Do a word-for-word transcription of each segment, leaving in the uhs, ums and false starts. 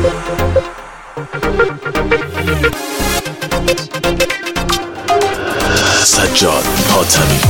سجاد حاتمی.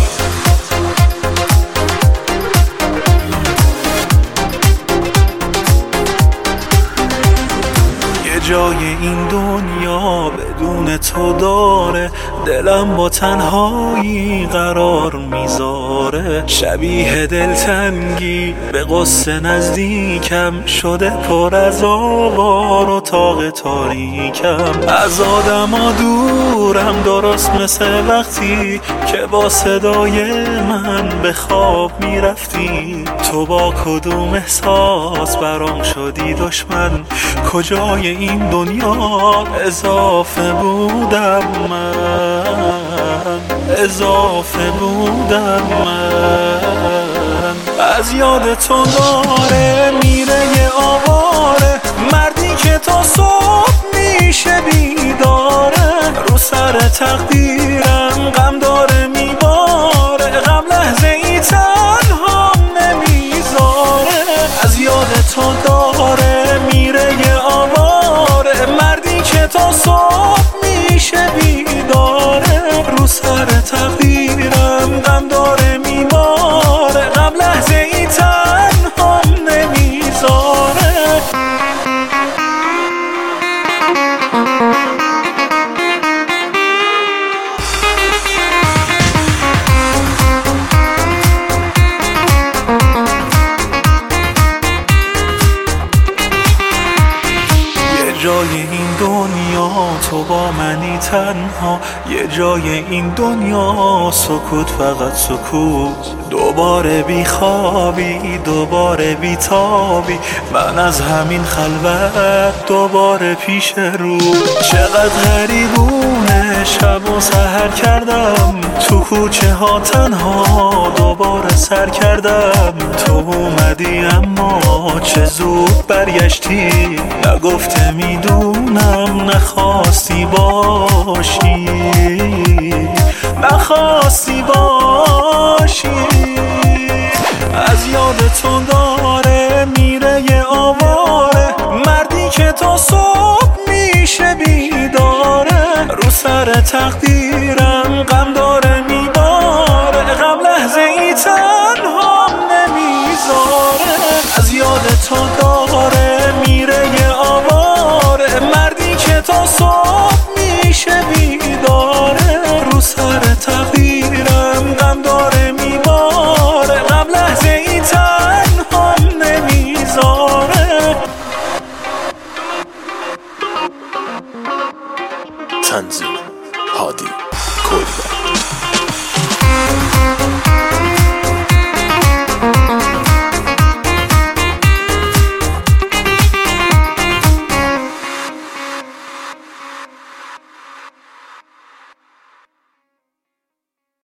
یه جای این دنیا بدون تو داره، دلم با تنهایی قرار میذاره. شبیه دلتنگی به قصه نزدیکم شده، پر از آوار و تاق تاریکم. از آدما دورم، درست مثل وقتی که با صدای من به خواب میرفتی. تو با کدوم احساس برام شدی دشمن؟ کجای این دنیا اضافه بودم من، اضافه بودم من. از یاد تو داره میره یه آواره، مردی که تا صبح میشه بیداره. رو سر تقدیرم غم داره میباره، غم لحظه ای تنها نمیذاره. از یاد تو داره میره یه آواره، مردی که تا صبح میشه بیداره. رو سر تقدیرم غم داره میباره، غم لحظه ای تنها نمیذاره. جای این دنیا تو با منی تنها، یه جای این دنیا سکوت، فقط سکوت. دوباره بی خوابی، دوباره بی تابی، من از همین خلوت دوباره پیش رو. چقدر غریبونه شب و سحر کردم، تو کوچه ها تنها دوباره سر کردم. تو اومدی اما چه زود برگشتی، نگفته میدونم نخواستی باشی، نخواستی باشی. از یاد تو داره میره یه آواره، مردی که تا صبح میشه بیداره. رو سر تقدیرم غم داره میباره، غم لحظه ای تنها نمیذاره. از یاد تو داره میره یه آواره، مردی که تا صبح میشه بیداره. رو سر تقدیرم غم داره میباره، غم لحظه ای تنها نمیذاره. تنظیم هادی کلبه.